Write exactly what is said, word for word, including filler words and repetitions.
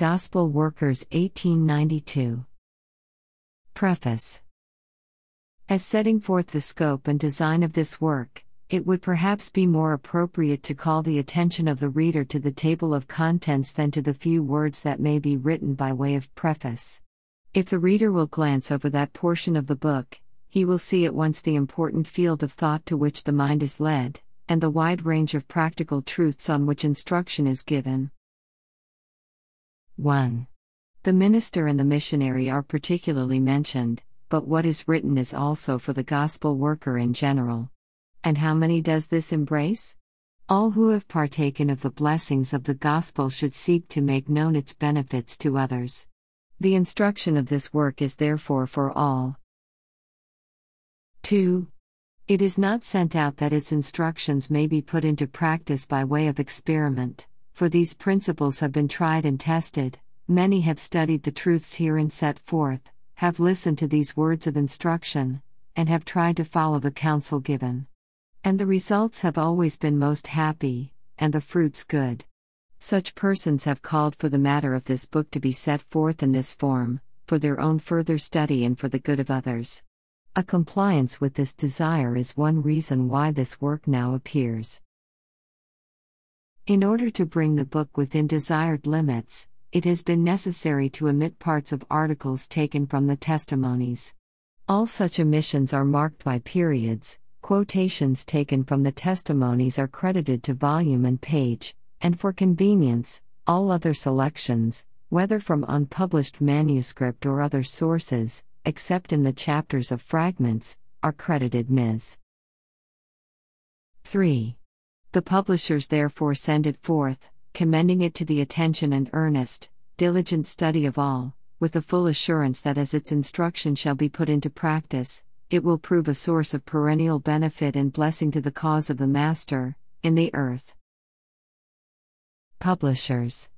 Gospel Workers eighteen ninety-two. Preface. As setting forth the scope and design of this work, it would perhaps be more appropriate to call the attention of the reader to the table of contents than to the few words that may be written by way of preface. If the reader will glance over that portion of the book, he will see at once the important field of thought to which the mind is led, and the wide range of practical truths on which instruction is given. one. The minister and the missionary are particularly mentioned, but what is written is also for the gospel worker in general. And how many does this embrace? All who have partaken of the blessings of the gospel should seek to make known its benefits to others. The instruction of this work is therefore for all. two. It is not sent out that its instructions may be put into practice by way of experiment, for these principles have been tried and tested. Many have studied the truths herein set forth, have listened to these words of instruction, and have tried to follow the counsel given. And the results have always been most happy, and the fruits good. Such persons have called for the matter of this book to be set forth in this form, for their own further study and for the good of others. A compliance with this desire is one reason why this work now appears. In order to bring the book within desired limits, it has been necessary to omit parts of articles taken from the testimonies. All such omissions are marked by periods. Quotations taken from the testimonies are credited to volume and page, and for convenience, all other selections, whether from unpublished manuscript or other sources, except in the chapters of fragments, are credited Miz three. The publishers therefore send it forth, commending it to the attention and earnest, diligent study of all, with the full assurance that as its instruction shall be put into practice, it will prove a source of perennial benefit and blessing to the cause of the Master, in the earth. Publishers.